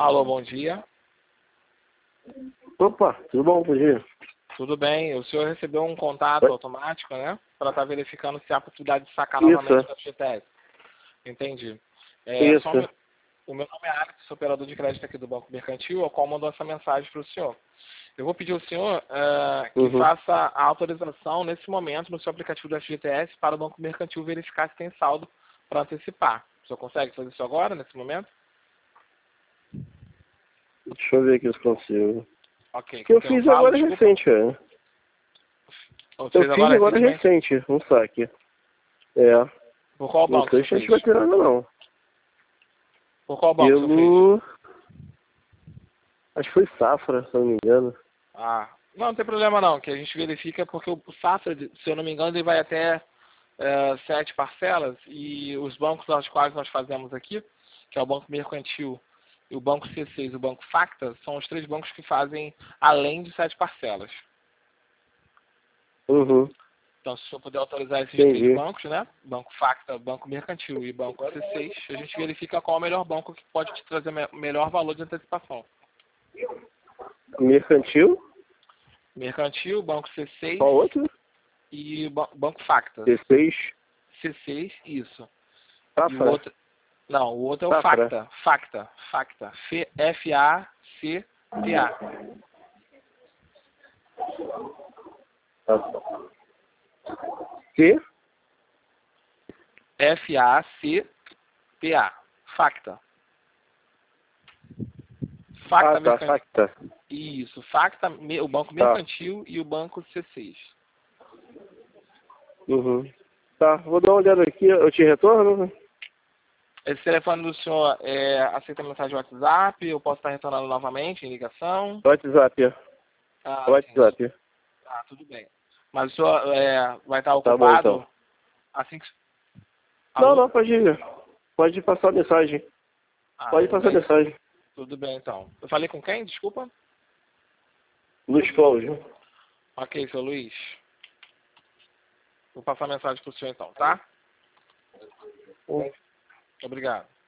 Alô, bom dia. Opa, tudo bom, bom dia? Tudo bem. O senhor recebeu um contato Oi? automático, né? Para estar verificando se há possibilidade de sacar Isso, novamente da FGTS. Entendi. isso. O meu nome é Alex, sou operador de crédito aqui do Banco Mercantil, ao qual mandou essa mensagem para o senhor. Eu vou pedir ao senhor que faça a autorização nesse momento no seu aplicativo do FGTS para o Banco Mercantil verificar se tem saldo para antecipar. O senhor consegue fazer isso agora, nesse momento? Deixa eu ver aqui se consigo. Ok. Eu com quem fiz falo, agora desculpa? recente, cara. Ou Eu fez fiz agora recentemente? recente, um saque. É. Por qual Não banco sei você se a gente fez? vai ter nada, não. Por qual banco você fez? Pelo... Acho que foi Safra, se eu não me engano. Ah, não tem problema não, que a gente verifica porque o Safra, se eu não me engano, ele vai até 7 parcelas e os bancos aos quais nós fazemos aqui, que é o Banco Mercantil e o Banco C6 e o Banco Facta, são os 3 bancos que fazem além de 7 parcelas. Uhum. Então, se o senhor puder autorizar esses 3 Entendi. bancos, né? Banco Facta, Banco Mercantil e Banco C6, a gente verifica qual é o melhor banco que pode te trazer melhor valor de antecipação. Mercantil? Mercantil, Banco C6 Qual outro? e Banco Facta. C6. C6, isso. E o Safra? outro... Não, o outro é o Safra. Facta. Facta. F-A-C-T-A. C? F-A-C-T-A. Facta. Facta Ah, tá, Mercantil. Facta. Isso, Facta, o Banco Tá. Mercantil e o Banco C6. Uhum. Tá, vou dar uma olhada aqui, eu te retorno? Esse telefone do senhor aceita mensagem WhatsApp? Eu posso estar retornando novamente em ligação? WhatsApp. Ah, sim. WhatsApp. Ah, tudo bem. Mas o senhor vai estar Tá bom, ocupado então. assim que... Não, Alô? não, pode ir. Pode passar a mensagem. Ah, Pode tudo passar a bem. mensagem. Tudo bem, então. Eu falei com quem? Desculpa. Luiz Cláudio. Ok, seu Luiz. Vou passar a mensagem para o senhor, então, tá? Obrigado.